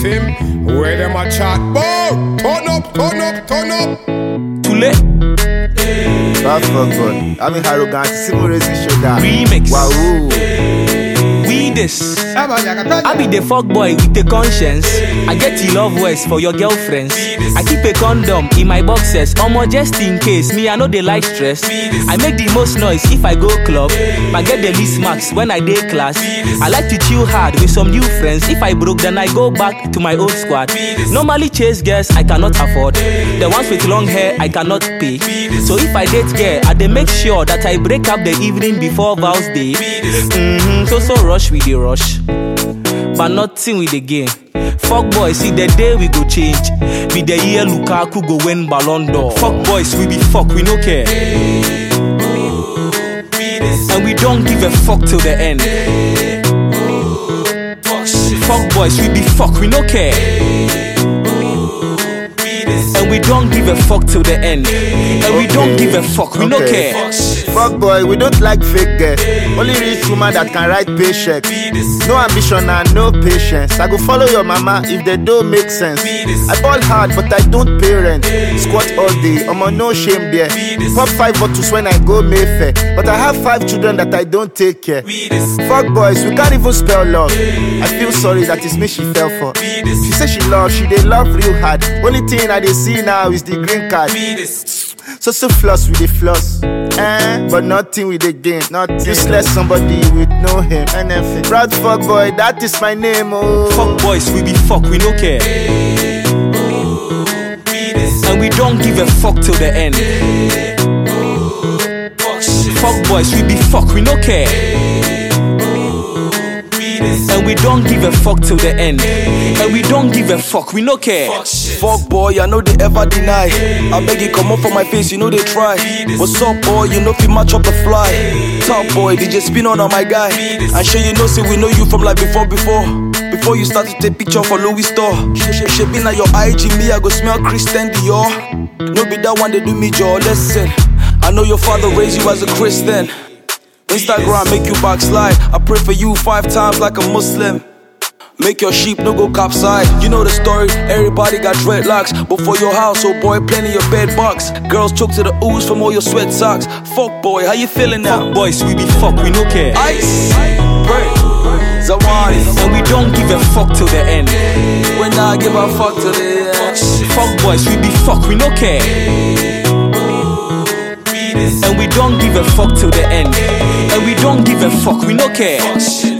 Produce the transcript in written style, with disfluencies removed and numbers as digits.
him. Where them a chat bout? Turn up, turn up, turn up. Too late. Bad fuck God. I'm arrogant. Simple raising shoulder. Remix. Wow. We this. I be the fuck boy with the conscience. I get the love words for your girlfriends. I keep a condom in my boxes. Omo just in case. Me I know they like stress. I make the most noise if I go club. I get the least marks when I day class. I like to chill hard with some new friends. If I broke then I go back to my old squad. Normally chase girls I cannot afford. The ones with long hair I cannot pay. So if I date girl I dey make sure that I break up the evening before vows day. So rush with the rush, but nothing with the game. Fuck boys, see the day we go change. Be the year Lukaku go win Ballon d'Or. Fuck boys, we be fuck, we no care. And we don't give a fuck till the end. Fuck boys, we be fuck, we no care. And we don't give a fuck till the end. And we don't give a fuck, we no care. Fuck boy, we don't like fake girl. Only rich woman that can write paycheck. No ambition and no patience. I go follow your mama if they don't make sense. I ball hard but I don't pay rent. Squat all day, I'm on no shame there. Pop 5 bottles when I go Mayfair. But I have 5 children that I don't take care. Fuck boys, we can't even spell love. I feel sorry that it's me she fell for. She say she love, she dey love real hard. Only thing I dey see now is the green card. So floss with the floss, but nothing with the game. Useless somebody with no him. NF. Proud fuck boy, that is my name. Oh. Fuck boys, we be fuck, we no care. And we don't give a fuck till the end. Fuck boys, we be fuck, we no care. And we don't give a fuck till the end. And we don't give a fuck, we no care. Fuck boy, I know they ever deny. I beg you come up for my face, you know they try. What's up boy, you know if you match up the fly. Top boy, DJ spin on my guy. And sure you know say we know you from like before. Before you start to take picture for Louis store. She be like your IG, me I go smell Christian Dior. No be that one they do me jaw, listen. I know your father raised you as a Christian. Instagram make you backslide. I pray for you 5 times like a Muslim. Make your sheep no go capsize. You know the story, everybody got dreadlocks. But for your house, oh boy, plenty your bed bugs. Girls choke to the ooze from all your sweat socks. Fuck boy, how you feeling now? Fuck boys, we be fuck, we no care. Ice, pray, Zawadi. And we don't give a fuck till the end. When I give a fuck till the end. Fuck boys, we be fuck, we no care. And we don't give a fuck till the end. And we don't give a fuck, we no care.